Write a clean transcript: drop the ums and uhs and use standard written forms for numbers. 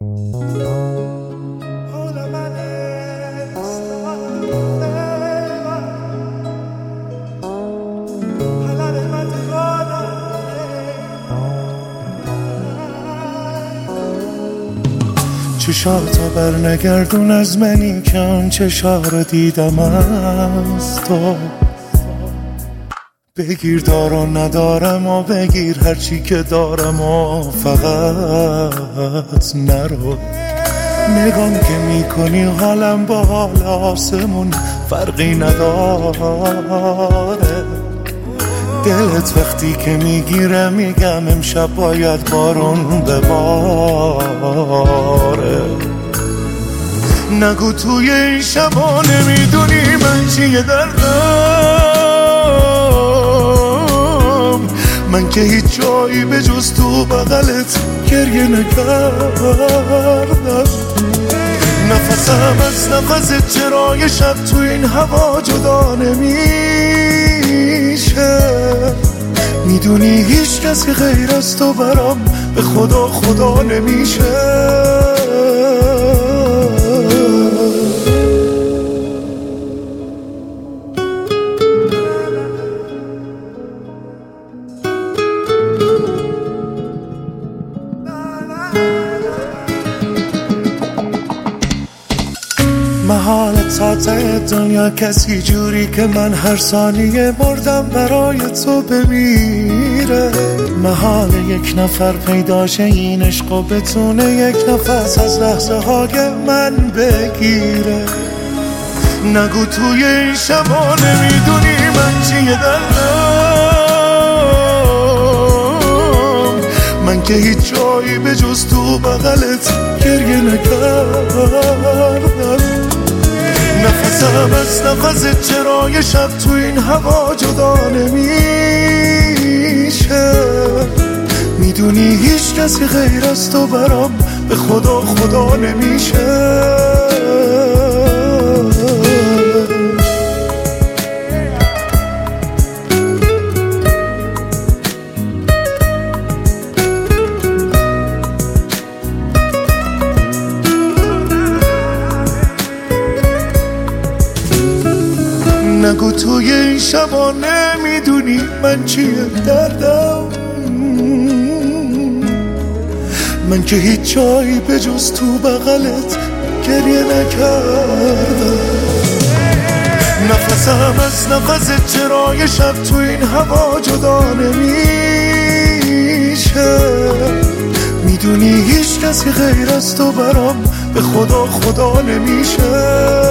چشاتو بر نگردون از منی که آن چشا رو دیدم از تو. بگیر دارو ندارم و بگیر هرچی که دارم و فقط نرو. نگام که میکنی حالم با حال آسمون فرقی نداره. دلت وقتی که میگیره میگم امشب باید بارون بباره. نگو توی این شبا نمیدونی من چیه دردم. من که هیچ جایی به جز تو بغلت گریه نکردم. نفسم از نفست چرا یه شب تو این هوا جدا نمیشه. میدونی هیچ کسی غیر از تو برام به خدا خدا نمیشه. محالت ساته دنیا کسی جوری که من هر ثانیه مردم برای تو بمیره. محال یک نفر پیداشه این عشق و بتونه یک نفس از لحظه های من بگیره. نگو توی این شبا نمیدونی من چیه دردم. من که هیچ جایی به جز تو بغلت گریه نکردم. نفسم از نفست چرا یه شب تو این هوا جدا نمیشه. میدونی هیچ کسی غیر از تو برام به خدا خدا نمیشه. نگو توی این شبا نمیدونی من چیه دردم. من که هیچ جایی به جز تو بغلت گریه نکردم. نفسم از نفست چرا یه شب تو این هوا جدا نمیشه. میدونی هیچ کسی غیر از تو برام به خدا خدا نمیشه.